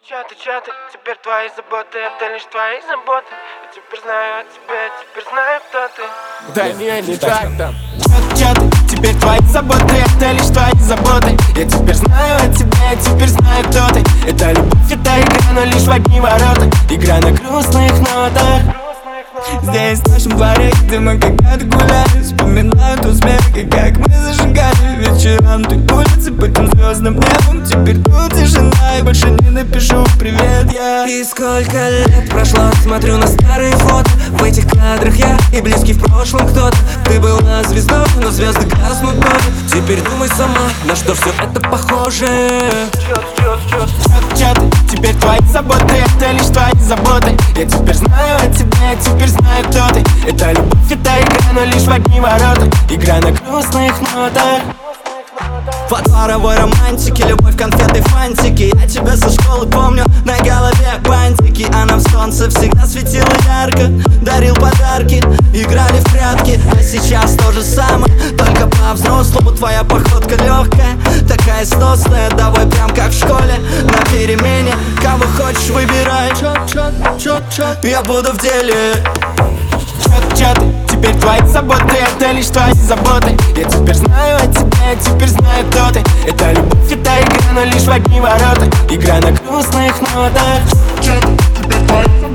Чё ты, теперь твои заботы, это лишь твои заботы. Я теперь знаю о тебе, теперь знаю, кто ты. Да не так там. Чё ты, теперь твои заботы, это лишь твои заботы. Я теперь знаю о тебе, я теперь знаю, кто ты. Это любовь, это игра, но лишь в одни ворота. Игра на грустных нотах. Здесь, в нашем дворе, где мы когда-то гуляли, вспоминаю тот смех и как мы зажигали вечером той улицы под тем звездным небом. Теперь тут тишина и больше не напишу привет я. И сколько лет прошло, смотрю на старые фото. В этих кадрах я и близкий в прошлом кто-то. Ты была звездой, но звезды гаснут вновь. Теперь думай сама, на что все это похоже. Чё ты, теперь твои заботы, это лишь твои заботы. Я теперь знаю о тебе, я теперь знаю, кто ты. Это любовь, это игра, но лишь в одни ворота. Игра на грустных нотах. По дворовой романтике, любовь, конфеты, фантики. Я тебя со школы помню, на голове бантики. А нам солнце всегда светило ярко, дарил подарки, играли в прятки. А сейчас то же самое, только по-взрослому. Твоя походка легкая, такая сносная. Давай прям как в школе, на перемене. Кого хочешь, выбирай. Я буду в деле. Чё ты, теперь твои заботы, это лишь твои заботы. Я теперь знаю о тебе, я теперь знаю, кто ты. Это любовь, это игра, но лишь в одни ворота. Игра на грустных нотах. Теперь твои заботы.